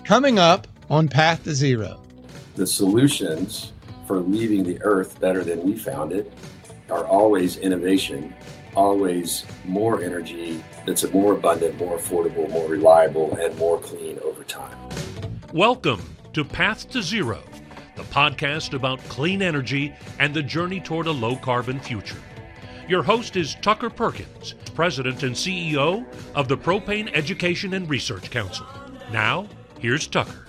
Coming up on Path to Zero. The solutions for leaving the earth better than we found it are always innovation, always more energy that's more abundant, more affordable, more reliable, and more clean over time. Welcome to Path to Zero, the podcast about clean energy and the journey toward a low-carbon future. Your host is Tucker Perkins, President and CEO of the Propane Education and Research Council. Now, here's Tucker.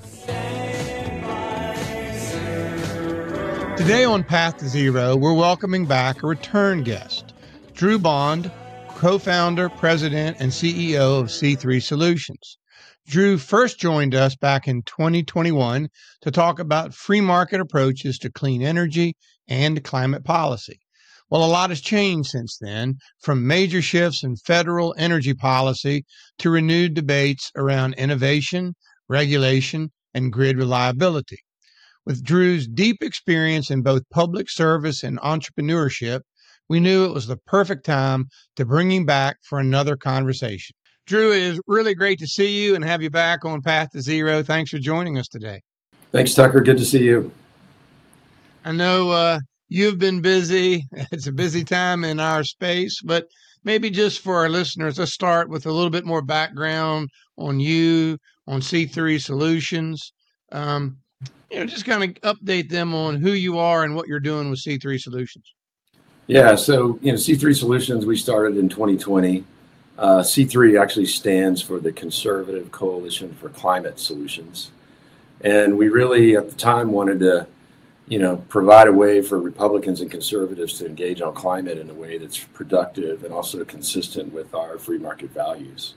Today on Path to Zero, we're welcoming back a return guest, Drew Bond, co-founder, president, and CEO of C3 Solutions. Drew first joined us back in 2021 to talk about free market approaches to clean energy and climate policy. Well, a lot has changed since then, from major shifts in federal energy policy to renewed debates around innovation, regulation, and grid reliability. With Drew's deep experience in both public service and entrepreneurship, we knew it was the perfect time to bring him back for another conversation. Drew, it is really great to see you and have you back on Path to Zero. Thanks for joining us today. Thanks, Tucker. Good to see you. I know you've been busy. It's a busy time in our space, but maybe just for our listeners, let's start with a little bit more background on you, on C3 Solutions. Just kind of update them on who you are and what you're doing with C3 Solutions. Yeah, so, C3 Solutions, we started in 2020. C3 actually stands for the Conservative Coalition for Climate Solutions. And we really, at the time, wanted to, provide a way for Republicans and conservatives to engage on climate in a way that's productive and also consistent with our free market values.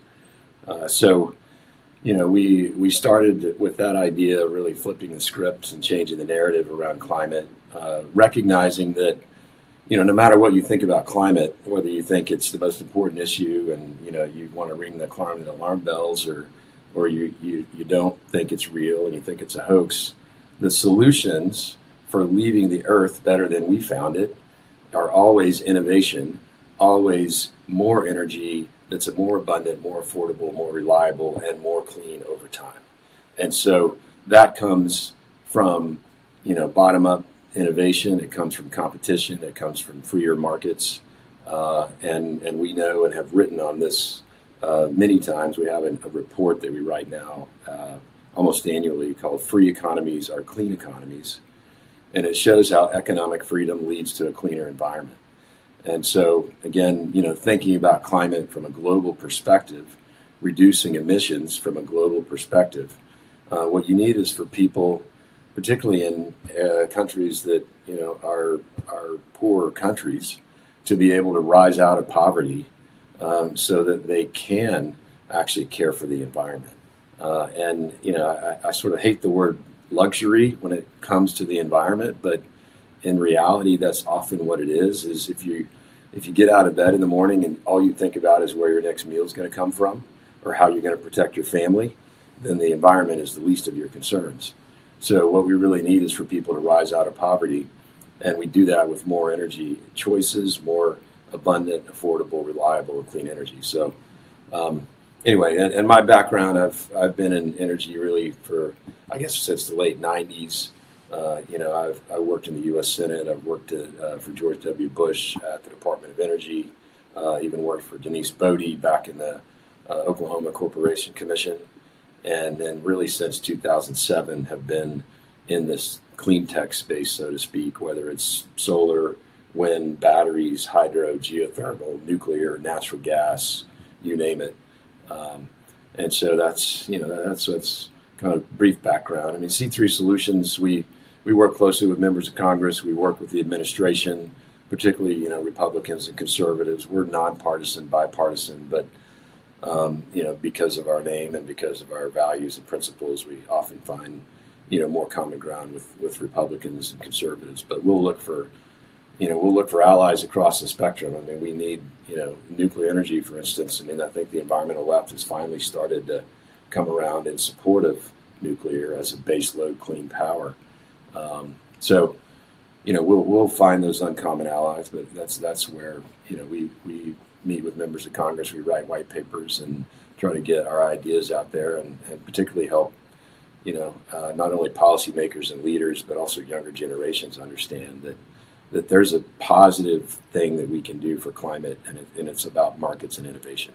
We started with that idea, really flipping the script and changing the narrative around climate, recognizing that, no matter what you think about climate, whether you think it's the most important issue and, you want to ring the climate alarm bells or you don't think it's real and you think it's a hoax, the solutions for leaving the earth better than we found it are always innovation, always more energy that's more abundant, more affordable, more reliable, and more clean over time. And so that comes from, bottom-up innovation. It comes from competition. It comes from freer markets. And we know and have written on this many times. We have a report that we write now almost annually called Free Economies Are Clean Economies. And it shows how economic freedom leads to a cleaner environment. And so, again, thinking about climate from a global perspective, reducing emissions from a global perspective, what you need is for people, particularly in countries that, are poorer countries, to be able to rise out of poverty so that they can actually care for the environment. I sort of hate the word luxury when it comes to the environment, but in reality, that's often what it is if you get out of bed in the morning and all you think about is where your next meal is going to come from or how you're going to protect your family, then the environment is the least of your concerns. So what we really need is for people to rise out of poverty, and we do that with more energy choices, more abundant, affordable, reliable, and clean energy. So anyway, and my background, I've been in energy really for, I guess, since the late 90s. I worked in the U.S. Senate. I've worked for George W. Bush at the Department of Energy. Even worked for Denise Bodie back in the Oklahoma Corporation Commission. And then really since 2007 have been in this clean tech space, so to speak, whether it's solar, wind, batteries, hydro, geothermal, nuclear, natural gas, you name it. And so that's what's kind of brief background. I mean, C3 Solutions, we work closely with members of Congress. We work with the administration, particularly, Republicans and conservatives. We're nonpartisan, bipartisan, but, because of our name and because of our values and principles, we often find, more common ground with Republicans and conservatives. But we'll look for allies across the spectrum. I mean, we need, nuclear energy, for instance. I mean, I think the environmental left has finally started to come around in support of nuclear as a baseload clean power. We'll find those uncommon allies, but that's where, we meet with members of Congress, we write white papers and try to get our ideas out there and particularly help not only policymakers and leaders, but also younger generations understand that there's a positive thing that we can do for climate, and it's about markets and innovation.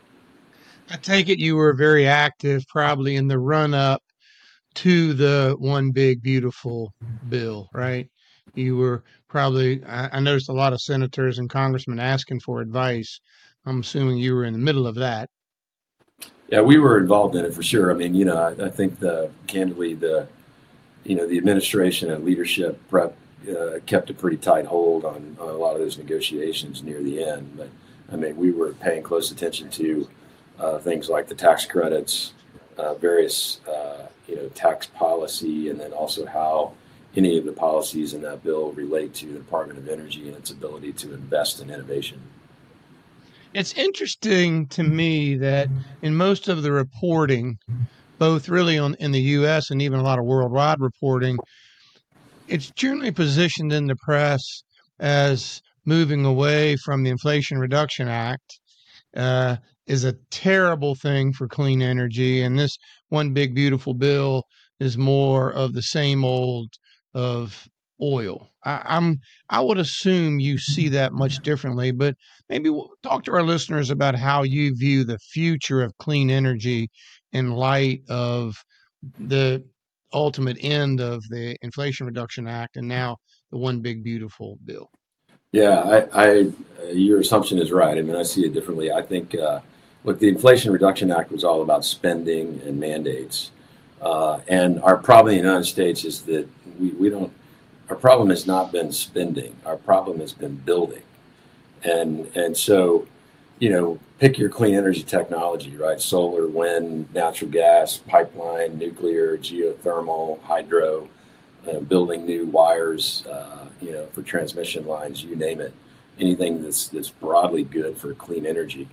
I take it you were very active probably in the run up to the one big beautiful bill, right? You were probably, I noticed a lot of senators and congressmen asking for advice. I'm assuming you were in the middle of that. Yeah, we were involved in it for sure. I mean, I think candidly, the administration and leadership kept a pretty tight hold on a lot of those negotiations near the end. But I mean, we were paying close attention to things like the tax credits, various tax policy, and then also how any of the policies in that bill relate to the Department of Energy and its ability to invest in innovation. It's interesting to me that in most of the reporting, both really in the U.S. and even a lot of worldwide reporting, it's generally positioned in the press as moving away from the Inflation Reduction Act is a terrible thing for clean energy, and this one big beautiful bill is more of the same old of oil. I would assume you see that much differently, but maybe we'll talk to our listeners about how you view the future of clean energy in light of the ultimate end of the Inflation Reduction Act and now the one big beautiful bill. Yeah, I your assumption is right. I mean, I see it differently. I think, look, the Inflation Reduction Act was all about spending and mandates. And our problem in the United States is that we don't, our problem has not been spending. Our problem has been building. And so, pick your clean energy technology, right? Solar, wind, natural gas, pipeline, nuclear, geothermal, hydro, building new wires, for transmission lines, you name it. Anything that's broadly good for clean energy.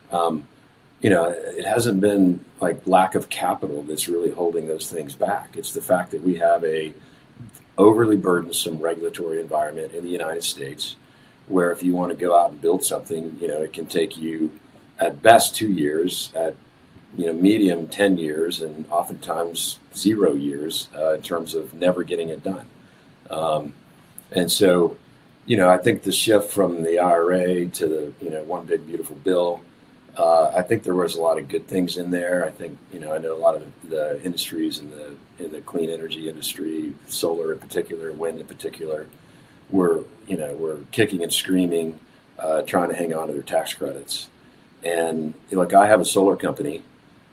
It hasn't been like lack of capital that's really holding those things back. It's the fact that we have a overly burdensome regulatory environment in the United States, where if you want to go out and build something, it can take you at best 2 years, at medium 10 years, and oftentimes 0 years in terms of never getting it done. And so, I think the shift from the IRA to the one big beautiful bill, I think there was a lot of good things in there. I think I know a lot of the industries in the clean energy industry, solar in particular, wind in particular, were kicking and screaming, trying to hang on to their tax credits. And like, I have a solar company.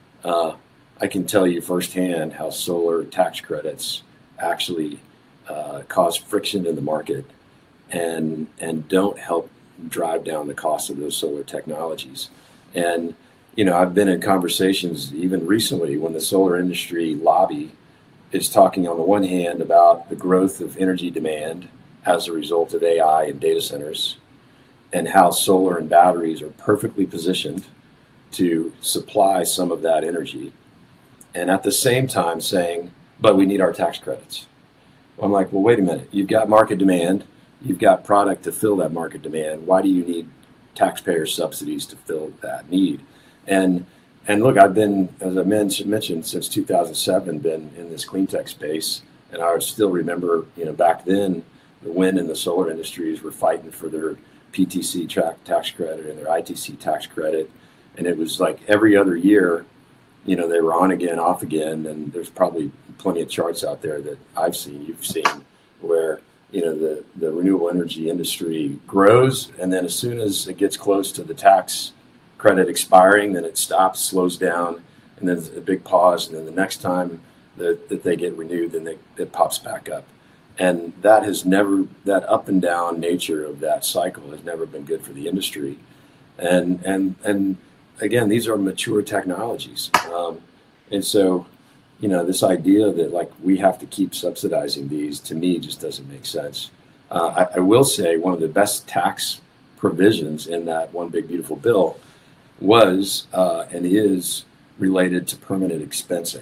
I can tell you firsthand how solar tax credits actually cause friction in the market and don't help drive down the cost of those solar technologies. And I've been in conversations even recently when the solar industry lobby is talking on the one hand about the growth of energy demand as a result of AI and data centers, and how solar and batteries are perfectly positioned to supply some of that energy. And at the same time saying, but we need our tax credits. Well, I'm like, well, wait a minute. You've got market demand. You've got product to fill that market demand. Why do you need taxpayer subsidies to fill that need? And look, I've been, as I mentioned, since 2007, been in this clean tech space. And I still remember, back then, the wind and the solar industries were fighting for their PTC tax credit and their ITC tax credit. And it was like every other year, they were on again, off again. And there's probably plenty of charts out there that I've seen, you've seen, where, the renewable energy industry grows. And then as soon as it gets close to the tax credit expiring, then it stops, slows down, and then there's a big pause. And then the next time that they get renewed, then it pops back up. And that up and down nature of that cycle has never been good for the industry. And again, these are mature technologies. And so, this idea that like we have to keep subsidizing these, to me, just doesn't make sense. I will say one of the best tax provisions in that one big beautiful bill was and is related to permanent expensing.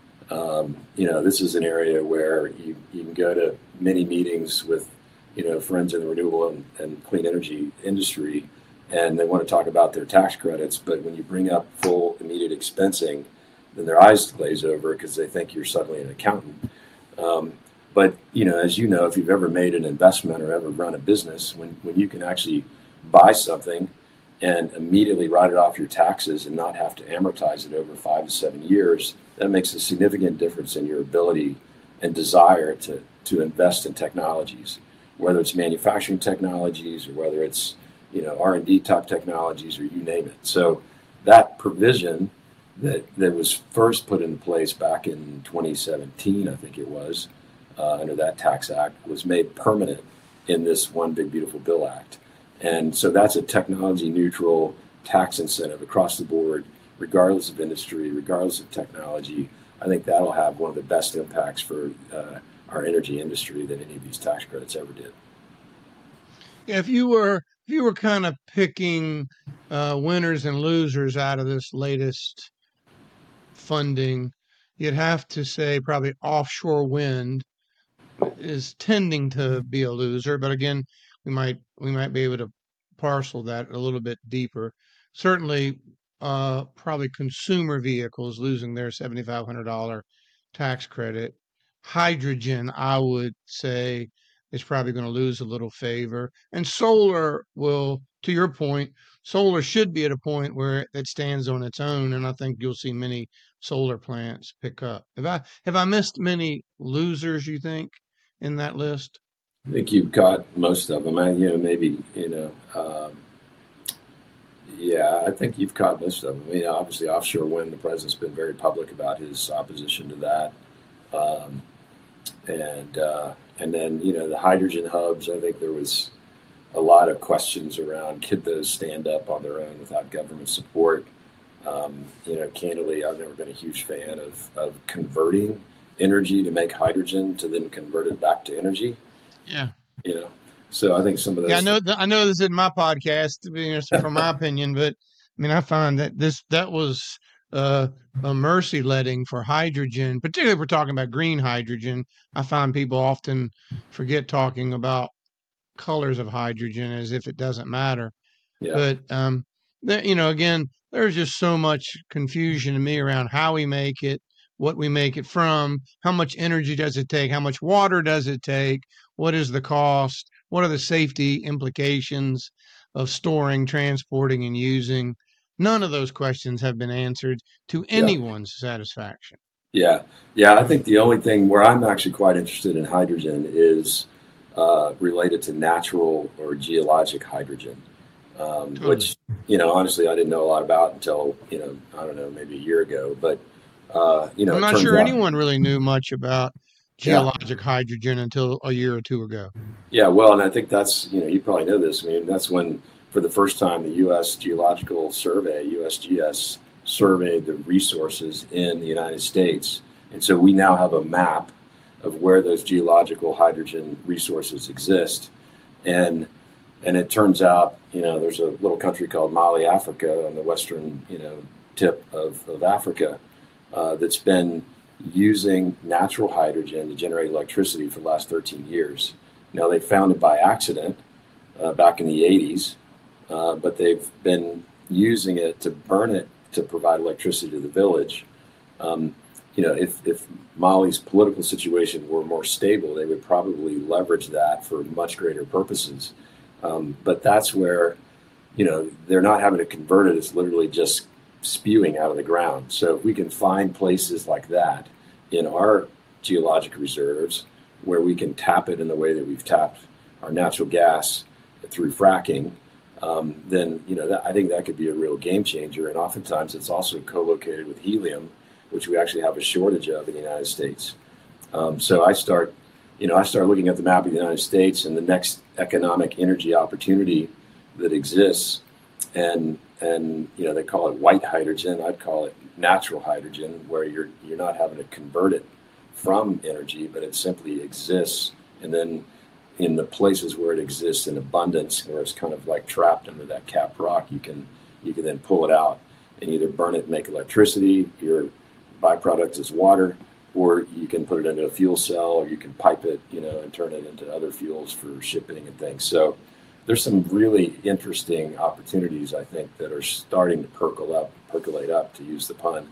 This is an area where you can go to many meetings with, friends in the renewable and clean energy industry, and they want to talk about their tax credits. But when you bring up full immediate expensing, then their eyes glaze over because they think you're suddenly an accountant. But as you know, if you've ever made an investment or ever run a business, when you can actually buy something and immediately write it off your taxes and not have to amortize it over 5 to 7 years, that makes a significant difference in your ability and desire to invest in technologies, whether it's manufacturing technologies or whether it's R&D type technologies or you name it. So that provision that was first put into place back in 2017, I think it was, under that tax act, was made permanent in this One Big Beautiful Bill Act. And so that's a technology neutral tax incentive across the board, regardless of industry, regardless of technology. I think that'll have one of the best impacts for our energy industry that any of these tax credits ever did. Yeah, if you were kind of picking winners and losers out of this latest funding, you'd have to say probably offshore wind is tending to be a loser. But again, we might be able to parcel that a little bit deeper. Certainly, probably consumer vehicles losing their $7,500 tax credit. Hydrogen, I would say, is probably going to lose a little favor. And solar will, to your point, solar should be at a point where it stands on its own, and I think you'll see many solar plants pick up. Have I missed many losers, you think, in that list? I think you've got most of them. Yeah, I think you've caught most of them. Obviously, offshore wind, the president's been very public about his opposition to that. And then, the hydrogen hubs, I think there was a lot of questions around, could those stand up on their own without government support? Candidly, I've never been a huge fan of converting energy to make hydrogen to then convert it back to energy. Yeah. So I think some of those. Yeah, I know this isn't my podcast, from my opinion, but I find that that was a mercy letting for hydrogen, particularly if we're talking about green hydrogen. I find people often forget talking about colors of hydrogen as if it doesn't matter. Yeah. But again, there's just so much confusion to me around how we make it, what we make it from, how much energy does it take, how much water does it take, what is the cost, what are the safety implications of storing, transporting, and using. None of those questions have been answered to anyone's satisfaction. Yeah. I think the only thing where I'm actually quite interested in hydrogen is related to natural or geologic hydrogen, which, honestly, I didn't know a lot about until, I don't know, maybe a year ago. But, I'm not sure anyone really knew much about geologic hydrogen until a year or two ago. Yeah, well, and I think that's, you probably know this. That's when, for the first time, the U.S. Geological Survey, USGS, surveyed the resources in the United States. And so we now have a map of where those geological hydrogen resources exist. And it turns out, there's a little country called Mali, Africa, on the western, tip of Africa, that's been using natural hydrogen to generate electricity for the last 13 years. Now, they found it by accident back in the 80s, but they've been using it to burn it to provide electricity to the village. If Mali's political situation were more stable, they would probably leverage that for much greater purposes. But that's where, they're not having to convert it. It's literally just spewing out of the ground. So if we can find places like that in our geologic reserves where we can tap it in the way that we've tapped our natural gas through fracking, then, I think that could be a real game changer. And oftentimes it's also co-located with helium, which we actually have a shortage of in the United States. So I start looking at the map of the United States and the next economic energy opportunity that exists. And they call it white hydrogen. I'd call it natural hydrogen, where you're not having to convert it from energy, but it simply exists. And then in the places where it exists in abundance, where it's kind of like trapped under that capped rock, you can then pull it out and either burn it and make electricity. Your byproduct is water, or you can put it into a fuel cell, or you can pipe it, and turn it into other fuels for shipping and things. So there's some really interesting opportunities, I think, that are starting to percolate up, to use the pun,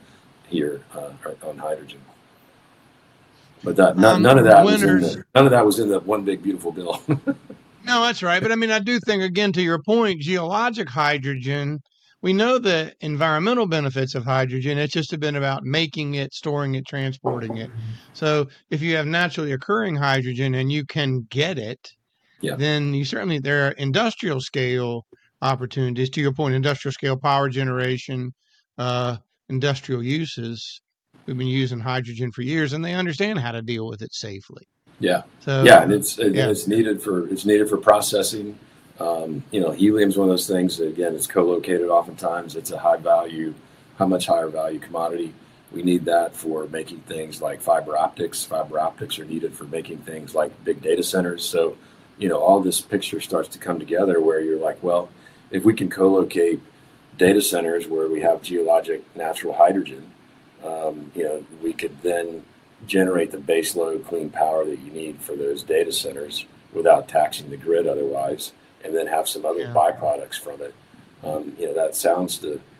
here on hydrogen. But none of that was in the one big beautiful bill. No, that's right. But I mean, I do think, again, to your point, geologic hydrogen, we know the environmental benefits of hydrogen. It's just been about making it, storing it, transporting it. So if you have naturally occurring hydrogen and you can get it, then there are industrial scale opportunities. To your point, industrial scale power generation, industrial uses. We've been using hydrogen for years, and they understand how to deal with it safely. Yeah. And it's needed for processing. Helium's one of those things that, again, it's co-located oftentimes. It's a much higher value commodity. We need that for making things like fiber optics. Fiber optics are needed for making things like big data centers. So, all this picture starts to come together where you're like, well, if we can co-locate data centers where we have geologic natural hydrogen, we could then generate the baseload clean power that you need for those data centers without taxing the grid otherwise, and then have some other byproducts from it. That starts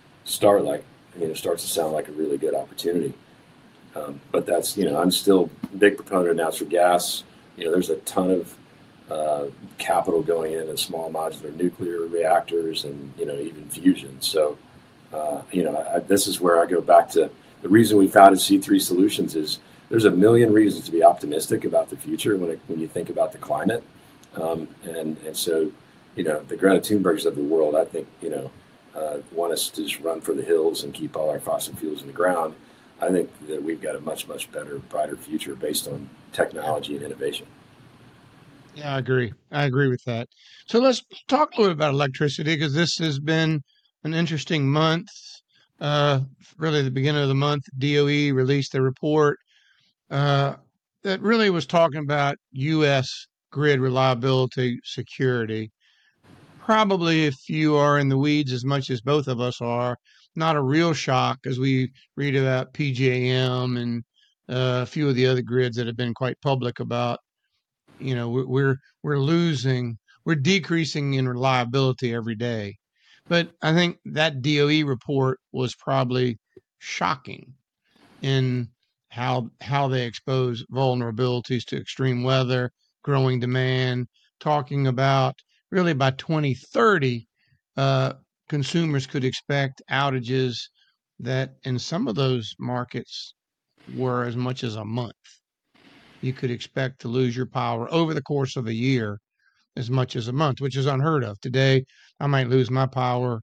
to sound like a really good opportunity. But that's, I'm still a big proponent of natural gas. There's a ton of capital going in small modular nuclear reactors and, even fusion. So, this is where I go back to the reason we founded C3 Solutions is there's a million reasons to be optimistic about the future when you think about the climate. And so, the Greta Thunbergs of the world, I think, want us to just run for the hills and keep all our fossil fuels in the ground. I think that we've got a much, much better, brighter future based on technology and innovation. Yeah, I agree. I agree with that. So let's talk a little bit about electricity, because this has been an interesting month. Really, the beginning of the month, DOE released a report that really was talking about U.S. grid reliability security. Probably, if you are in the weeds as much as both of us are, not a real shock as we read about PJM and a few of the other grids that have been quite public about, we're decreasing in reliability every day. But I think that DOE report was probably shocking in how they expose vulnerabilities to extreme weather, growing demand, talking about really by 2030, consumers could expect outages that in some of those markets were as much as a month. You could expect to lose your power over the course of a year as much as a month, which is unheard of. Today, I might lose my power,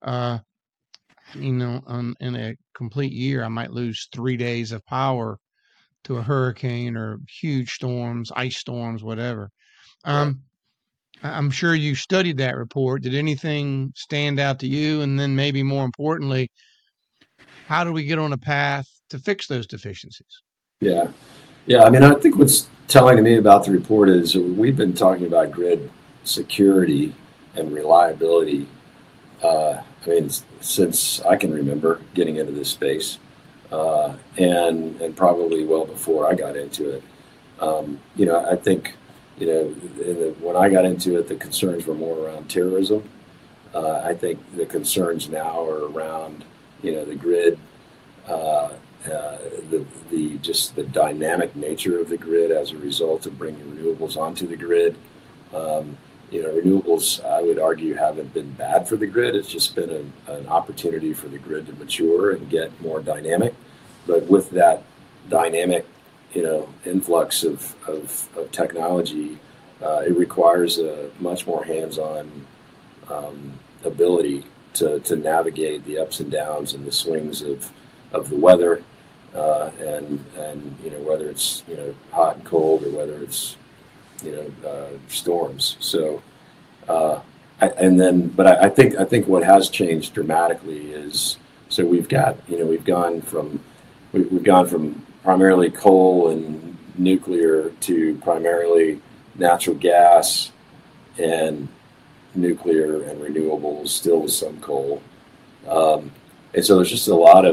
in a complete year. I might lose 3 days of power to a hurricane or huge storms, ice storms, whatever. I'm sure you studied that report. Did anything stand out to you? And then maybe more importantly, how do we get on a path to fix those deficiencies? Yeah. I mean, I think what's telling to me about the report is we've been talking about grid security and reliability. Since I can remember getting into this space, and probably well before I got into it. I think, when I got into it, the concerns were more around terrorism. I think the concerns now are around, the grid, the dynamic nature of the grid as a result of bringing renewables onto the grid. Renewables, I would argue, haven't been bad for the grid. It's just been an opportunity for the grid to mature and get more dynamic. But with that dynamic, influx of technology, it requires a much more hands-on ability to navigate the ups and downs and the swings of the weather, and whether it's hot and cold or whether it's storms. So, I think what has changed dramatically is, so we've gone from primarily coal and nuclear to primarily natural gas and nuclear and renewables, still with some coal. And so there's just a lot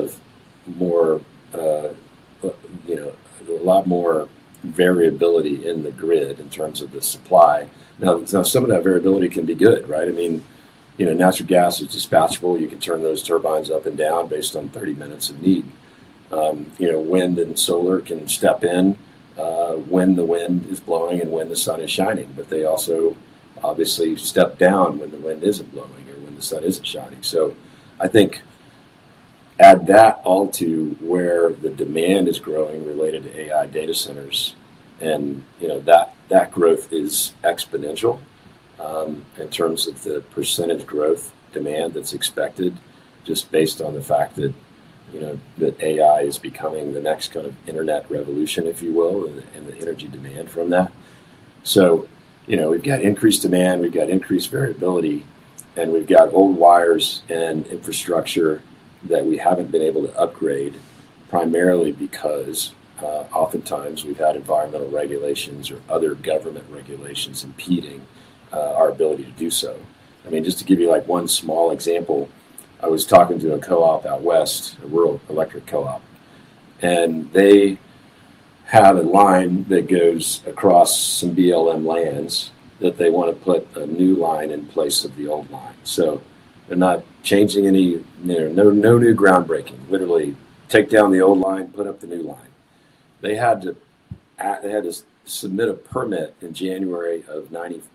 more variability in the grid in terms of the supply. Now some of that variability can be good, right? I mean, natural gas is dispatchable. You can turn those turbines up and down based on 30 minutes of need. Wind and solar can step in when the wind is blowing and when the sun is shining, but they also obviously step down when the wind isn't blowing or when the sun isn't shining. So I think add that all to where the demand is growing related to AI data centers, and that growth is exponential in terms of the percentage growth demand that's expected, just based on the fact that that AI is becoming the next kind of internet revolution, if you will, and the energy demand from that. So, we've got increased demand, we've got increased variability, and we've got old wires and infrastructure that we haven't been able to upgrade, primarily because oftentimes we've had environmental regulations or other government regulations impeding our ability to do so. I mean, just to give you like one small example, I was talking to a co-op out west, a rural electric co-op, and they have a line that goes across some BLM lands that they want to put a new line in place of the old line. So they're not changing any, no new groundbreaking. Literally, take down the old line, put up the new line. They had to submit a permit in January of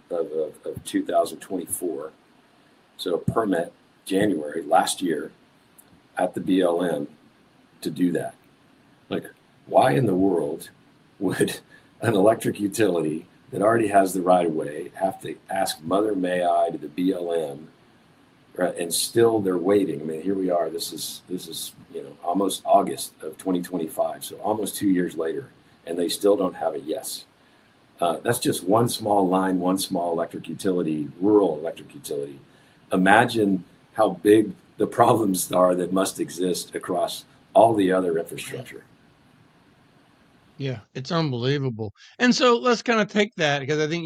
2024. So a permit January last year at the BLM to do that. Like, why in the world would an electric utility that already has the right of way have to ask Mother May I to the BLM, right? And still they're waiting. I mean, here we are. This is almost August of 2025, so almost 2 years later, and they still don't have a yes. That's just one small line, one small electric utility, rural electric utility. Imagine how big the problems are that must exist across all the other infrastructure. Yeah, it's unbelievable. And so let's kind of take that, because I think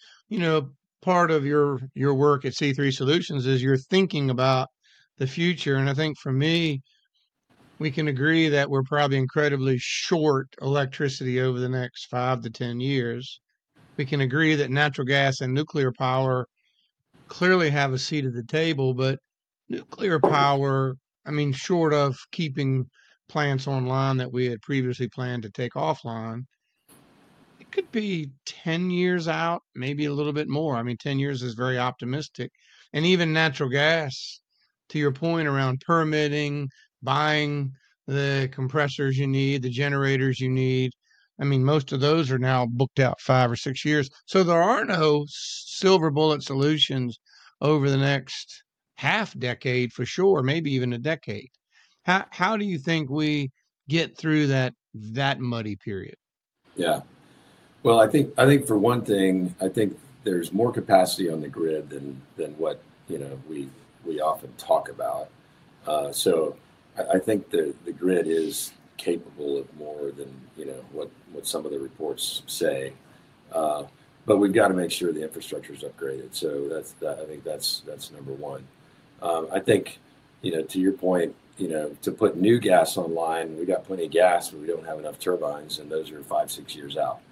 part of your work at C3 Solutions is you're thinking about the future. And I think for me, we can agree that we're probably incredibly short electricity over the next 5 to 10 years. We can agree that natural gas and nuclear power clearly have a seat at the table, but nuclear power, I mean, short of keeping plants online that we had previously planned to take offline, it could be 10 years out, maybe a little bit more. I mean, 10 years is very optimistic. And even natural gas, to your point around permitting, buying the compressors you need, the generators you need. I mean, most of those are now booked out 5 or 6 years. So there are no silver bullet solutions over the next half decade for sure, maybe even a decade. How do you think we get through that muddy period? Yeah. Well, I think for one thing, I think there's more capacity on the grid than what we often talk about. So I think the grid is capable of more than what some of the reports say. But we've got to make sure the infrastructure is upgraded. So I think that's number one. I think to your point, to put new gas online, we got plenty of gas, but we don't have enough turbines, and those are 5-6 years out.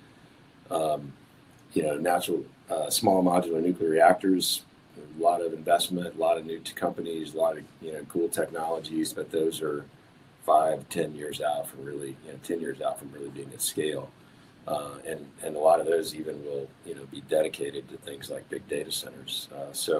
Natural small modular nuclear reactors, a lot of investment, a lot of new companies, a lot of cool technologies, but those are 5-10 years out from really 10 years out from really being at scale, and a lot of those even will be dedicated to things like big data centers.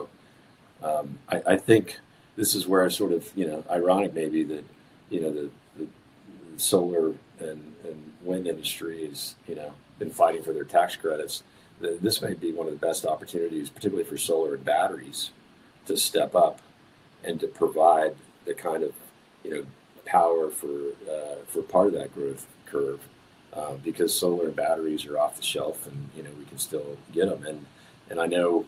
I think this is where sort of ironic maybe that the solar and wind industry has been fighting for their tax credits. This may be one of the best opportunities, particularly for solar and batteries, to step up and to provide the kind of power for part of that growth curve, because solar and batteries are off the shelf, and we can still get them. And I know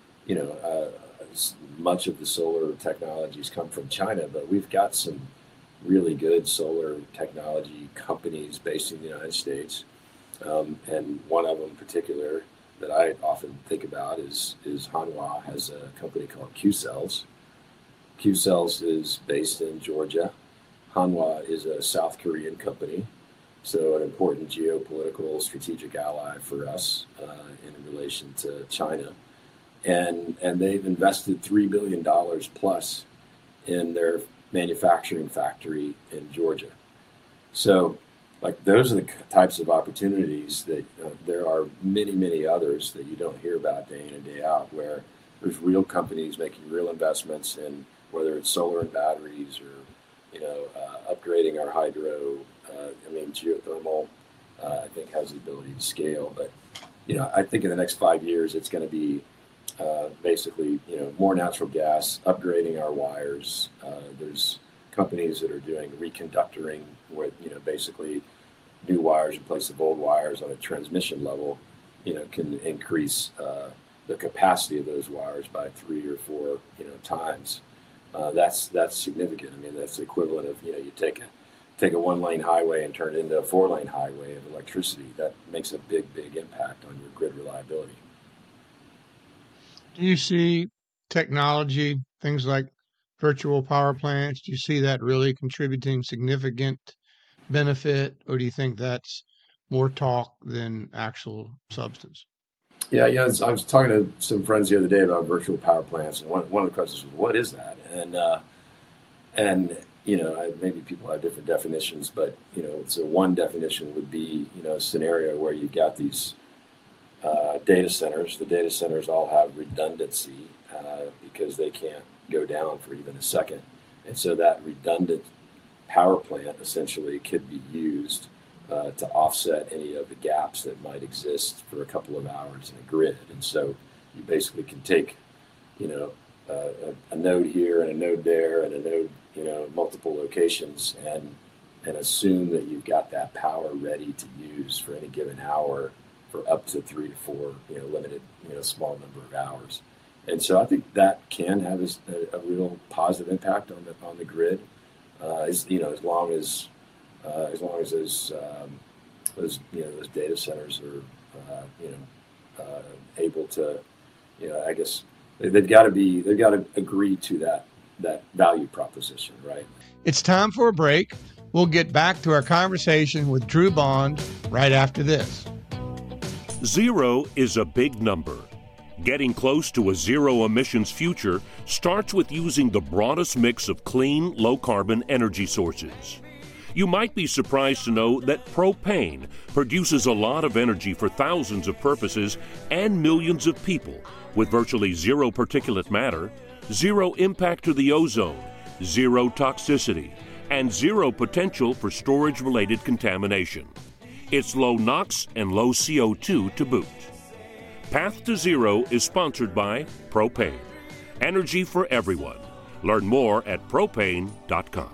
much of the solar technologies come from China, but we've got some really good solar technology companies based in the United States. And one of them in particular that I often think about is Hanwha has a company called Qcells. Qcells is based in Georgia. Hanwha is a South Korean company, so an important geopolitical strategic ally for us in relation to China. And they've invested $3 billion plus in their manufacturing factory in Georgia. So, like those are the types of opportunities that there are many, many others that you don't hear about day in and day out, where there's real companies making real investments in whether it's solar and batteries or upgrading our hydro. Geothermal, I think has the ability to scale, but I think in the next 5 years it's going to be basically more natural gas, upgrading our wires. There's companies that are doing reconductoring with basically new wires in place of old wires on a transmission level, can increase the capacity of those wires by 3 or 4 times. That's significant. I mean, that's the equivalent of you take a 1-lane highway and turn it into a 4-lane highway of electricity. That makes a big impact on your grid reliability. Do you see technology, things like virtual power plants, do you see that really contributing significant benefit, or do you think that's more talk than actual substance? Yeah, I was talking to some friends the other day about virtual power plants, and one of the questions was, "What is that?" And maybe people have different definitions, but so one definition would be a scenario where you've got these data centers. The data centers all have redundancy because they can't go down for even a second, and so that redundant power plant essentially could be used to offset any of the gaps that might exist for a couple of hours in a grid. And so you basically can take, a node here and a node there and a node, multiple locations, and assume that you've got that power ready to use for any given hour for up to 3 to 4, limited, small number of hours. And so I think that can have a real positive impact on the grid, as long as those data centers are able to, I guess they've got to agree to that value proposition, right? It's time for a break. We'll get back to our conversation with Drew Bond right after this. 0 is a big number. Getting close to a zero emissions future starts with using the broadest mix of clean, low-carbon energy sources. You might be surprised to know that propane produces a lot of energy for thousands of purposes and millions of people, with virtually zero particulate matter, zero impact to the ozone, zero toxicity, and zero potential for storage-related contamination. It's low NOx and low CO2 to boot. Path to Zero is sponsored by Propane. Energy for everyone. Learn more at propane.com.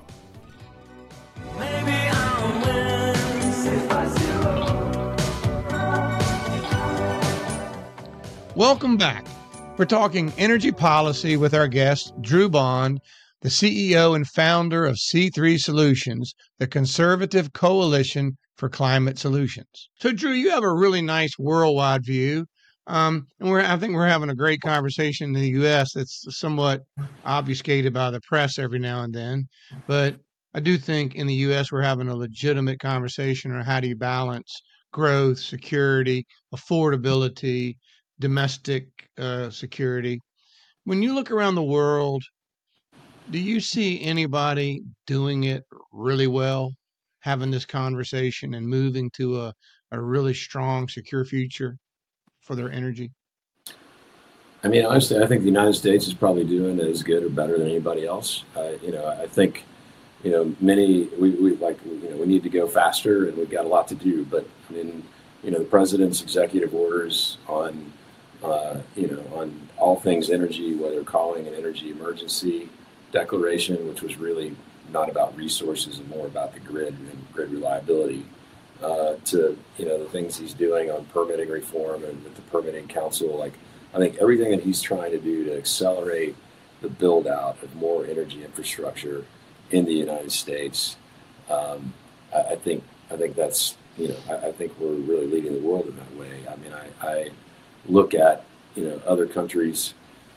Welcome back. We're talking energy policy with our guest, Drew Bond, the CEO and founder of C3 Solutions, the conservative coalition for climate solutions. So, Drew, you have a really nice worldwide view. And I think we're having a great conversation in the U.S. that's somewhat obfuscated by the press every now and then. But I do think in the U.S. we're having a legitimate conversation on how do you balance growth, security, affordability, domestic security. When you look around the world, do you see anybody doing it really well, having this conversation and moving to a really strong, secure future for their energy? I mean, honestly, I think the United States is probably doing as good or better than anybody else. I think, we need to go faster, and we've got a lot to do. But I mean, the president's executive orders on all things energy, whether calling an energy emergency declaration, which was really not about resources and more about the grid and grid reliability, to the things he's doing on permitting reform and with the permitting council. Like, I think everything that he's trying to do to accelerate the build out of more energy infrastructure in the United States, I think that's I think we're really leading the world in that way. I mean, I look at other countries,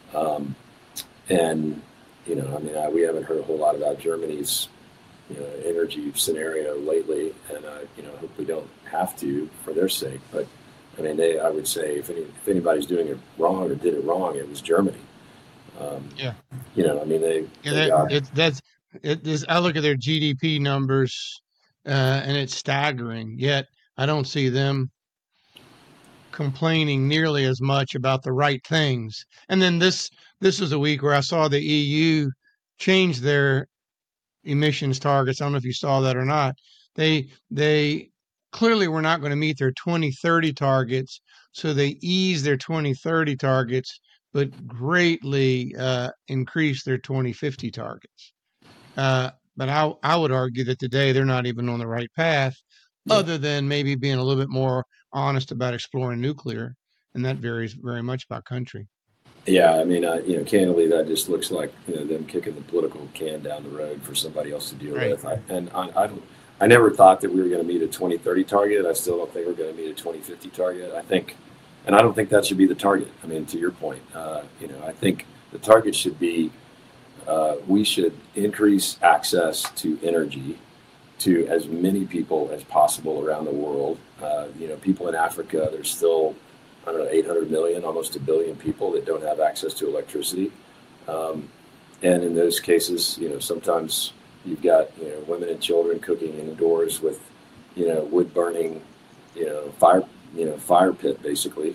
and we haven't heard a whole lot about Germany's energy scenario lately, and I hope we don't have to for their sake. But I mean, I would say if anybody's doing it wrong or did it wrong, it was Germany. Yeah. I mean, I look at their GDP numbers and it's staggering. Yet I don't see them complaining nearly as much about the right things. And then this was a week where I saw the EU change their emissions targets. I don't know if you saw that or not. They clearly were not going to meet their 2030 targets, so they eased their 2030 targets, but greatly increased their 2050 targets. But I would argue that today they're not even on the right path, Yeah. other than maybe being a little bit more honest about exploring nuclear, and that varies very much by country. Yeah, I mean, candidly, that just looks like them kicking the political can down the road for somebody else to deal Right. with. I never thought that we were going to meet a 2030 target. I still don't think we're going to meet a 2050 target. I think, and I don't think that should be the target. I mean, to your point, I think the target should be we should increase access to energy to as many people as possible around the world. People in Africa, there's still, I don't know, 800 million, almost a billion people that don't have access to electricity. And in those cases, sometimes you've got, women and children cooking indoors with, wood burning, fire pit basically,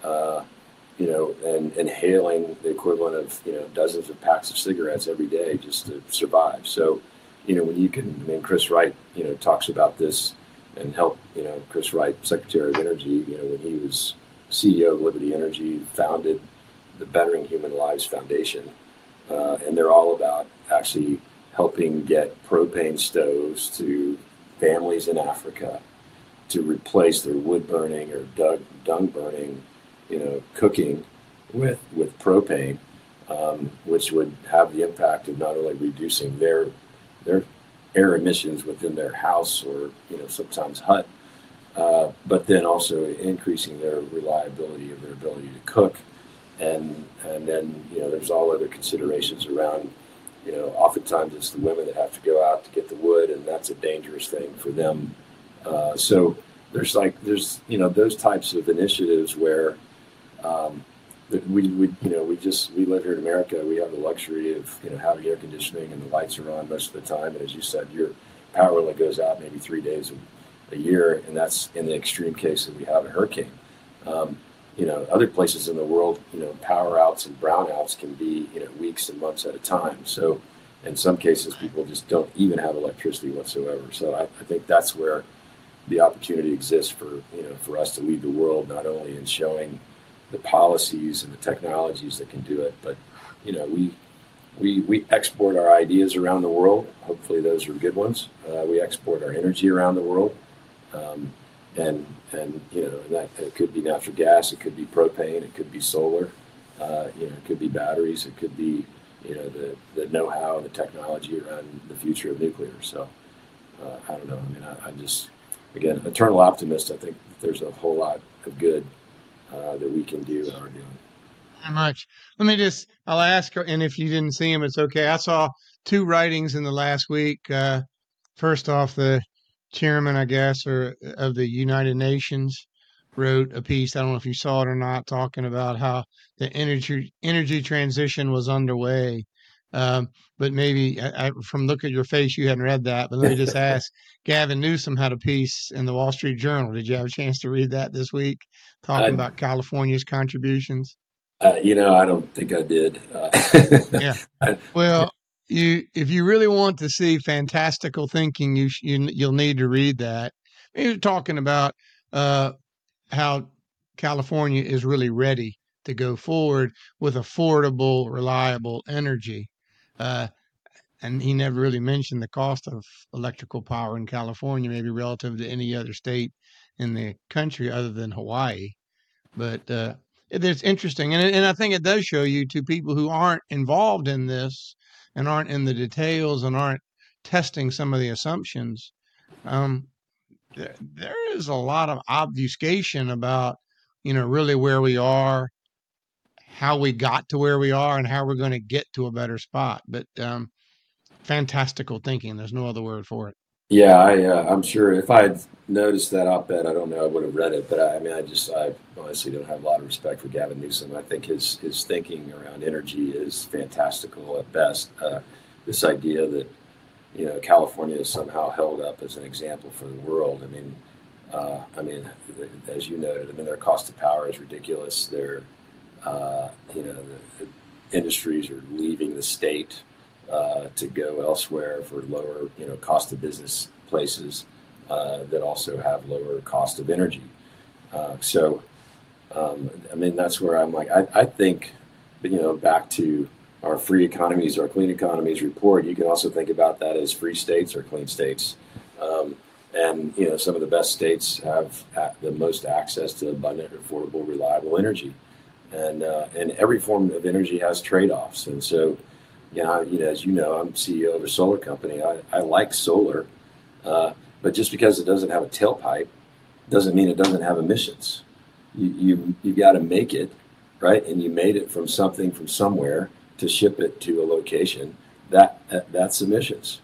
and inhaling the equivalent of, dozens of packs of cigarettes every day just to survive. So, Chris Wright, talks about this and helped, Chris Wright, Secretary of Energy, when he was CEO of Liberty Energy, founded the Bettering Human Lives Foundation. And they're all about actually helping get propane stoves to families in Africa to replace their wood burning or dung burning, cooking with propane, which would have the impact of not only reducing their air emissions within their house or, sometimes hut, but then also increasing their reliability of their ability to cook. And then, there's all other considerations around, oftentimes it's the women that have to go out to get the wood, and that's a dangerous thing for them. So there's those types of initiatives where we live here in America. We have the luxury of, having air conditioning and the lights are on most of the time. And as you said, your power only goes out maybe 3 days a year, and that's in the extreme case that we have a hurricane. Other places in the world, power outs and brownouts can be, weeks and months at a time. So in some cases, people just don't even have electricity whatsoever. So I think that's where the opportunity exists for us to lead the world, not only in showing the policies and the technologies that can do it, but, we export our ideas around the world. Hopefully those are good ones. We export our energy around the world. And that it could be natural gas, it could be propane, it could be solar, it could be batteries, it could be, the know-how, the technology around the future of nuclear. So I don't know. I mean, I'm just, again, eternal optimist. I think there's a whole lot of good that we can do and are doing. Very much. I'll ask, and if you didn't see him, it's okay. I saw 2 writings in the last week. First off, the chairman, I guess, or of the United Nations wrote a piece. I don't know if you saw it or not, talking about how the energy transition was underway. But maybe from look at your face, you hadn't read that. But let me just ask: Gavin Newsom had a piece in the Wall Street Journal. Did you have a chance to read that this week, talking about California's contributions? I don't think I did. Yeah. Well, if you really want to see fantastical thinking, you'll need to read that. You're talking about how California is really ready to go forward with affordable, reliable energy. And he never really mentioned the cost of electrical power in California, maybe relative to any other state in the country other than Hawaii. But it's interesting, and I think it does show you to people who aren't involved in this and aren't in the details and aren't testing some of the assumptions. There is a lot of obfuscation about, really where we are, how we got to where we are, and how we're going to get to a better spot. But fantastical thinking. There's no other word for it. Yeah, I'm sure if I had noticed that op-ed, I don't know I would have read it. But I honestly don't have a lot of respect for Gavin Newsom. I think his thinking around energy is fantastical at best. This idea that California is somehow held up as an example for the world. As you noted, their cost of power is ridiculous. The industries are leaving the state to go elsewhere for lower, cost of business places that also have lower cost of energy. That's where I'm like, I think, back to our free economies, our clean economies report, you can also think about that as free states or clean states. Some of the best states have the most access to abundant, affordable, reliable energy. And every form of energy has trade-offs. And so, as you know, I'm CEO of a solar company. I like solar, but just because it doesn't have a tailpipe doesn't mean it doesn't have emissions. You got to make it, right? And you made it from somewhere to ship it to a location. That's emissions.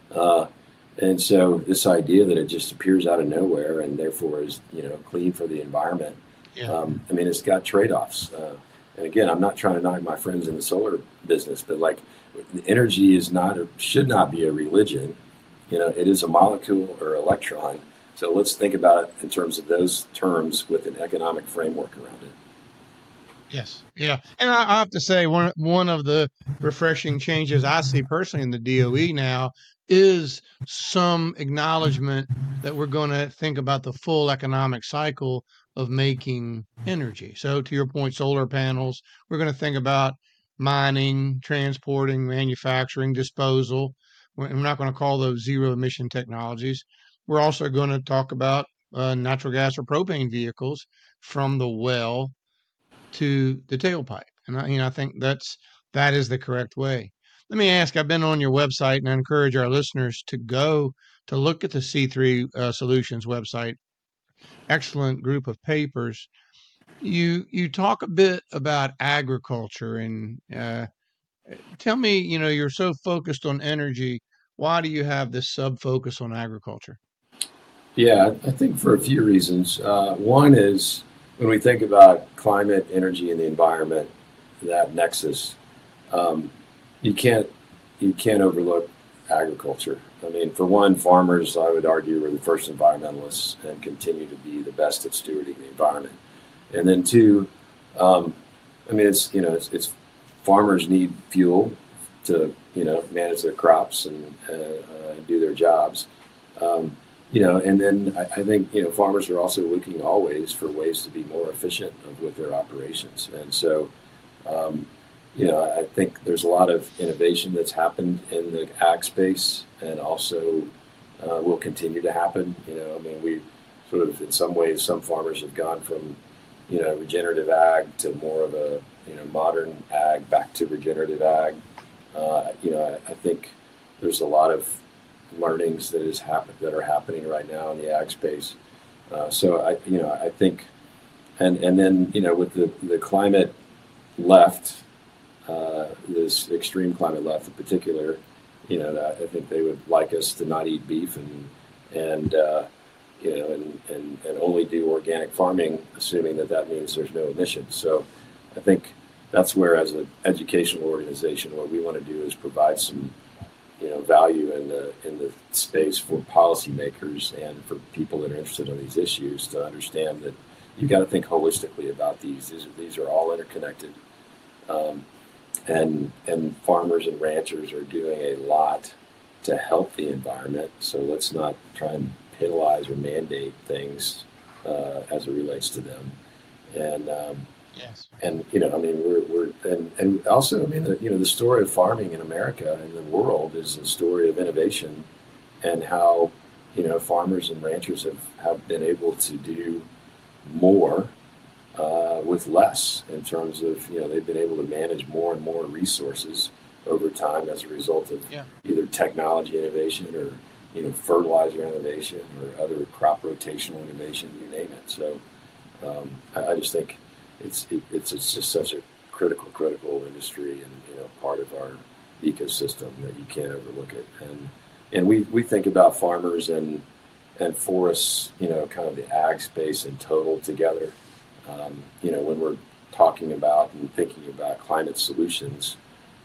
And so this idea that it just appears out of nowhere and therefore is, clean for the environment. Yeah. It's got trade-offs. And again, I'm not trying to knock my friends in the solar business, but energy should not be a religion. It is a molecule or electron. So let's think about it in terms of those terms with an economic framework around it. Yes. Yeah. And I have to say, one of the refreshing changes I see personally in the DOE now is some acknowledgement that we're going to think about the full economic cycle of making energy. So to your point, solar panels, we're going to think about mining, transporting, manufacturing, disposal. We're not going to call those zero emission technologies. We're also going to talk about natural gas or propane vehicles from the well to the tailpipe. And I think that is the correct way. Let me ask, I've been on your website and I encourage our listeners to go to look at the C3 Solutions website. Excellent group of papers. You talk a bit about agriculture and tell me, you're so focused on energy. Why do you have this sub focus on agriculture? Yeah, I think for a few reasons. One is when we think about climate, energy, and the environment, that nexus, you can't overlook agriculture. For one, farmers, I would argue, were the first environmentalists and continue to be the best at stewarding the environment. And then two, it's farmers need fuel to manage their crops and do their jobs. And then I think farmers are also looking always for ways to be more efficient with their operations. And so I think there's a lot of innovation that's happened in the ag space and also will continue to happen. We sort of, in some ways, some farmers have gone from, regenerative ag to more of a, modern ag back to regenerative ag. I think there's a lot of learnings that are happening right now in the ag space. So I think, and then, with the climate left, this extreme climate left in particular, I think they would like us to not eat beef and only do organic farming, assuming that means there's no emissions. So I think that's where, as an educational organization, what we want to do is provide some value in the space for policymakers and for people that are interested in these issues to understand that you got to think holistically about these. These are all interconnected. And farmers and ranchers are doing a lot to help the environment. So let's not try and penalize or mandate things as it relates to them. And yes. And and also, the story of farming in America and the world is a story of innovation, and how farmers and ranchers have been able to do more with less, in terms of they've been able to manage more and more resources over time as a result of either technology innovation or fertilizer innovation or other crop rotational innovation, you name it. So I just think it's just such a critical industry and part of our ecosystem that you can't overlook it. And we think about farmers and forests, kind of the ag space in total together. When we're talking about and thinking about climate solutions,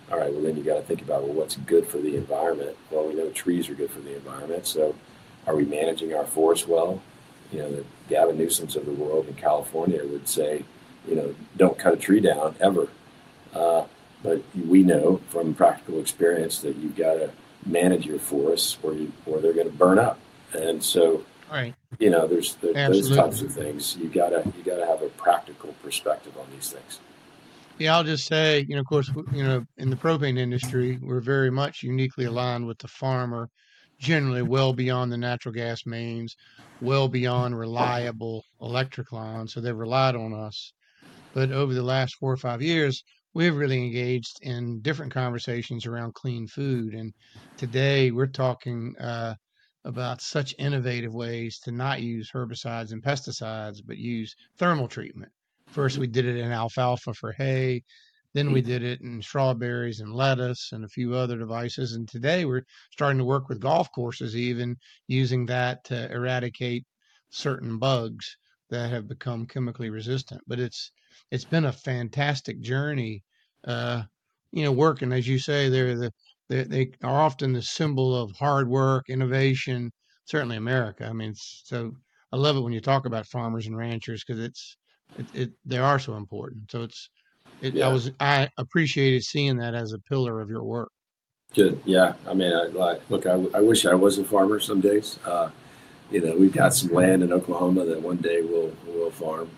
All right, well, then you got to think about, well, what's good for the environment? Well, we know trees are good for the environment. So are we managing our forests well? The Gavin Newsoms of the world in California would say, don't cut a tree down ever. But we know from practical experience that you've got to manage your forests or they're going to burn up. And so, Right. There's those types of things. You gotta have a practical perspective on these things. Yeah, I'll just say, of course, in the propane industry, we're very much uniquely aligned with the farmer, generally well beyond the natural gas mains, well beyond reliable electric lines. So they've relied on us. But over the last 4 or 5 years, we've really engaged in different conversations around clean food. And today we're talking about such innovative ways to not use herbicides and pesticides, but use thermal treatment. First, we did it in alfalfa for hay. Then we did it in strawberries and lettuce and a few other devices. And today we're starting to work with golf courses, even using that to eradicate certain bugs that have become chemically resistant. But it's been a fantastic journey. Uh, working as you say, they are often the symbol of hard work, innovation. Certainly, America. I mean, so I love it when you talk about farmers and ranchers because they are so important. So Yeah. I appreciated seeing that as a pillar of your work. Good. Yeah. I mean, I wish I was a farmer some days. We've got some land in Oklahoma that one day we'll farm.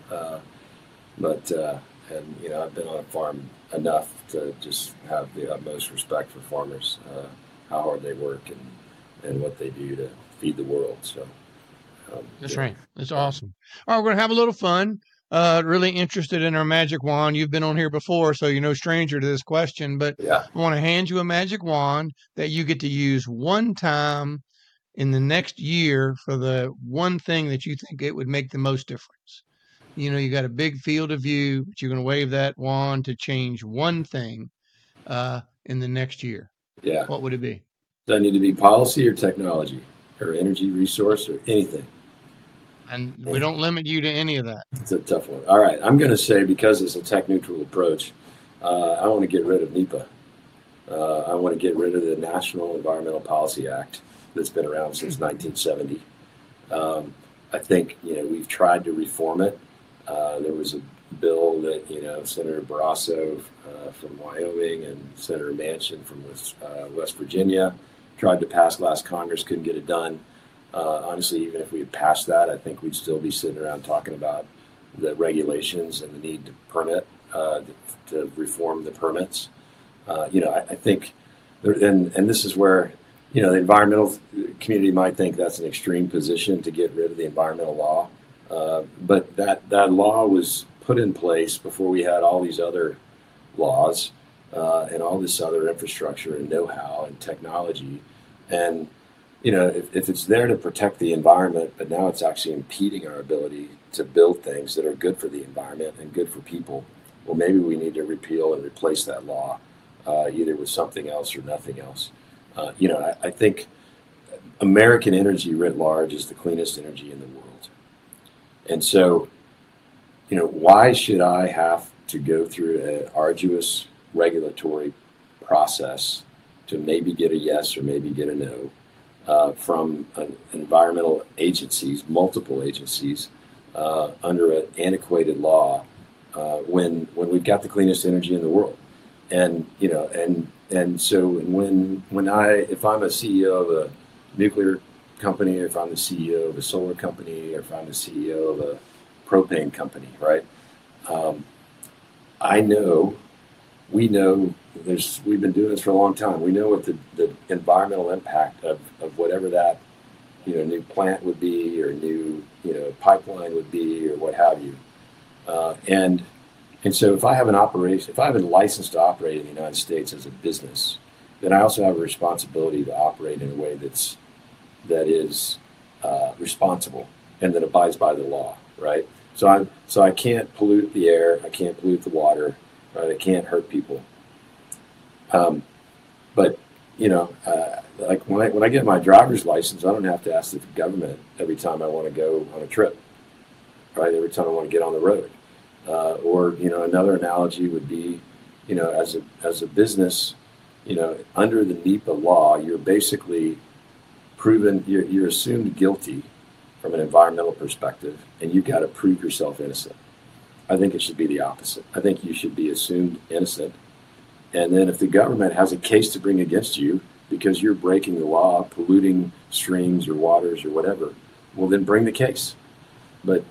And I've been on a farm enough to just have the utmost respect for farmers, how hard they work and what they do to feed the world. So That's right. That's awesome. All right, we're gonna have a little fun. Really interested in our magic wand. You've been on here before, so you're no stranger to this question. But yeah. I want to hand you a magic wand that you get to use one time in the next year for the one thing that you think it would make the most difference. You got a big field of view, but you're going to wave that wand to change one thing in the next year. Yeah. What would it be? Does that need to be policy or technology or energy resource or anything? And we don't limit you to any of that. It's a tough one. All right. I'm going to say, because it's a tech neutral approach, I want to get rid of NEPA. I want to get rid of the National Environmental Policy Act that's been around since 1970. I think, we've tried to reform it. There was a bill that, Senator Barrasso from Wyoming and Senator Manchin from West Virginia tried to pass last Congress, couldn't get it done. Honestly, even if we had passed that, I think we'd still be sitting around talking about the regulations and the need to permit, to reform the permits. I think, and this is where, the environmental community might think that's an extreme position to get rid of the environmental law. But that law was put in place before we had all these other laws and all this other infrastructure and know-how and technology. And if it's there to protect the environment, but now it's actually impeding our ability to build things that are good for the environment and good for people, well, maybe we need to repeal and replace that law, either with something else or nothing else. I think American energy writ large is the cleanest energy in the world. And so, why should I have to go through an arduous regulatory process to maybe get a yes or maybe get a no? From environmental agencies, multiple agencies, under an antiquated law, when we've got the cleanest energy in the world, so if I'm a CEO of a nuclear company, or if I'm the CEO of a solar company, or if I'm the CEO of a propane company, right? We know. We've been doing this for a long time. We know what the environmental impact of whatever that new plant would be, or new pipeline would be, or what have you. And so if I have a license to operate in the United States as a business, then I also have a responsibility to operate in a way that is responsible and that abides by the law, right? So I can't pollute the air, I can't pollute the water, right? I can't hurt people. But like when I get my driver's license, I don't have to ask the government every time I want to go on a trip, right? Every time I want to get on the road. Or another analogy would be, as a business, under the NEPA law, you're basically proven, you're assumed guilty from an environmental perspective, and you've got to prove yourself innocent. I think it should be the opposite. I think you should be assumed innocent. And then if the government has a case to bring against you because you're breaking the law, polluting streams or waters or whatever, well, then bring the case. But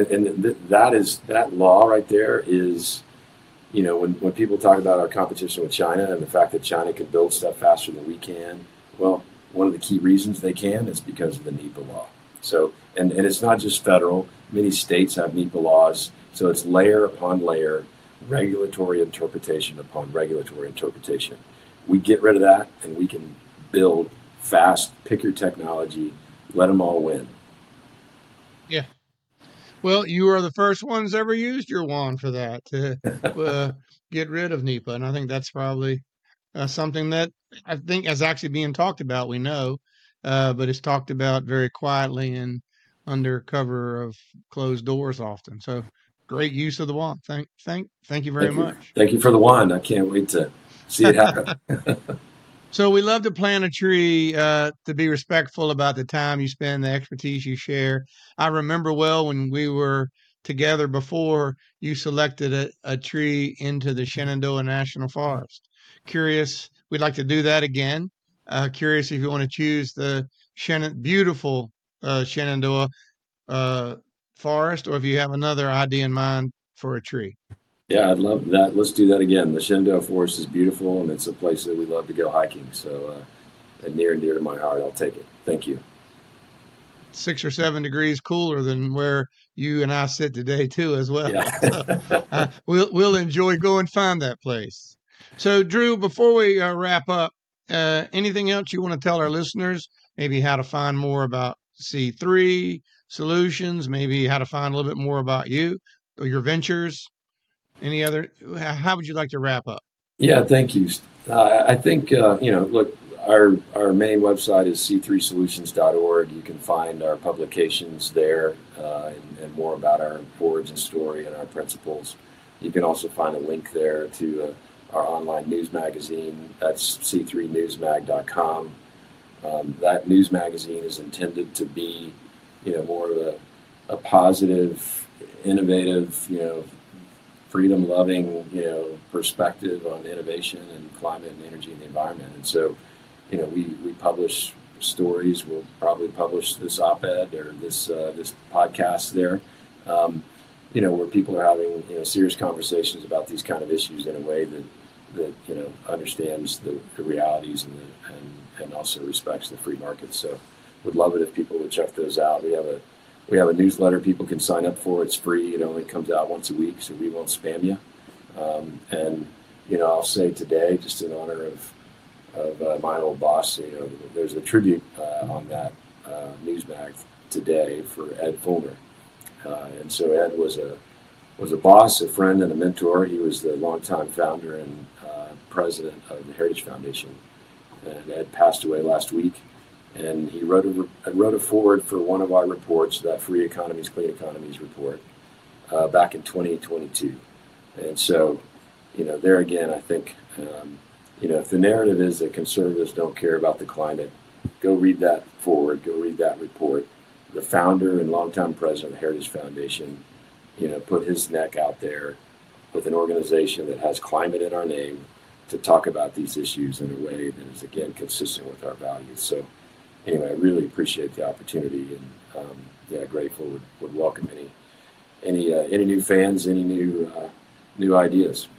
that law right there is, when people talk about our competition with China and the fact that China can build stuff faster than we can, well, one of the key reasons they can is because of the NEPA law. So, and it's not just federal. Many states have NEPA laws. So it's layer upon layer, regulatory interpretation upon regulatory interpretation. We get rid of that and we can build fast, pick your technology, let them all win. Yeah. Well, you are the first ones ever used your wand for that to get rid of NEPA. And I think that's probably something that I think is actually being talked about. We know, but it's talked about very quietly and under cover of closed doors often. So great use of the wand. Thank you very much. Thank you for the wand. I can't wait to see it happen. So we love to plant a tree to be respectful about the time you spend, the expertise you share. I remember well when we were together before you selected a tree into the Shenandoah National Forest. Curious, we'd like to do that again. Curious if you want to choose the beautiful Shenandoah forest, or if you have another idea in mind for a tree. Yeah, I'd love that. Let's do that again. The Shenandoah Forest is beautiful, and it's a place that we love to go hiking. So, near and dear to my heart. I'll take it. Thank you. 6 or 7 degrees cooler than where you and I sit today, too, as well. Yeah. So, we'll enjoy going find that place. So, Drew, before we wrap up, anything else you want to tell our listeners? Maybe how to find more about C3 Solutions, maybe how to find a little bit more about you or your ventures. Any other? How would you like to wrap up? Yeah, thank you. I think, look, our main website is c3solutions.org. You can find our publications there and more about our origin story and our principles. You can also find a link there to our online news magazine. That's c3newsmag.com. That news magazine is intended to be, more of a positive, innovative, freedom-loving, perspective on innovation and climate and energy and the environment. And so, we publish stories. We'll probably publish this op-ed or this podcast there, where people are having serious conversations about these kind of issues in a way that understands the realities and also respects the free market. So, would love it if people would check those out. We have a newsletter people can sign up for. It's free. It only comes out once a week, so we won't spam you. And I'll say today, just in honor of my old boss, there's a tribute on that news mag today for Ed Fulner. And so Ed was a boss, a friend, and a mentor. He was the longtime founder and president of the Heritage Foundation. And Ed passed away last week. And he wrote a foreword for one of our reports, that Free Economies, Clean Economies report, back in 2022. And so, there again, I think, if the narrative is that conservatives don't care about the climate, go read that foreword, go read that report. The founder and longtime president of the Heritage Foundation, put his neck out there with an organization that has climate in our name to talk about these issues in a way that is, again, consistent with our values. So, anyway, I really appreciate the opportunity, and grateful. Would welcome any new fans, any new ideas.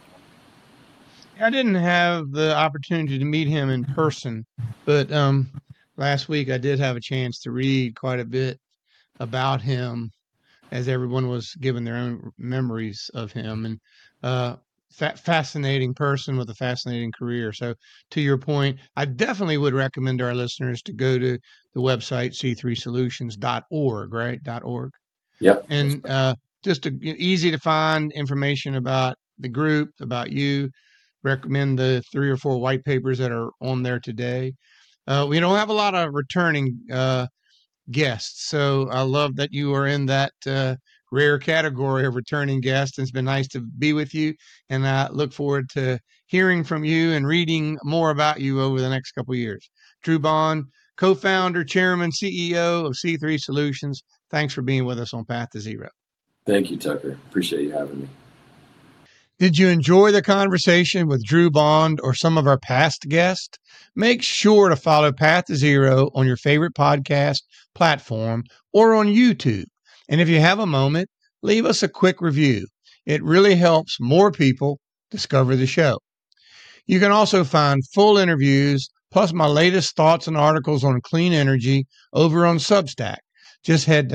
I didn't have the opportunity to meet him in person, but last week I did have a chance to read quite a bit about him, as everyone was giving their own memories of him, and fascinating person with a fascinating career. So, to your point, I definitely would recommend to our listeners to go to the website c3solutions.org, right? .org. Yep. And just easy to find information about the group, about you. Recommend the 3 or 4 white papers that are on there today. We don't have a lot of returning guests, so I love that you are in that rare category of returning guests. It's been nice to be with you, and I look forward to hearing from you and reading more about you over the next couple of years. Drew Bond, co-founder, chairman, CEO of C3 Solutions. Thanks for being with us on Path to Zero. Thank you, Tucker. Appreciate you having me. Did you enjoy the conversation with Drew Bond or some of our past guests? Make sure to follow Path to Zero on your favorite podcast platform or on YouTube. And if you have a moment, leave us a quick review. It really helps more people discover the show. You can also find full interviews plus my latest thoughts and articles on clean energy over on Substack. Just head to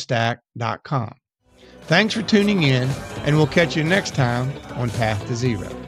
pathtozero.substack.com. Thanks for tuning in, and we'll catch you next time on Path to Zero.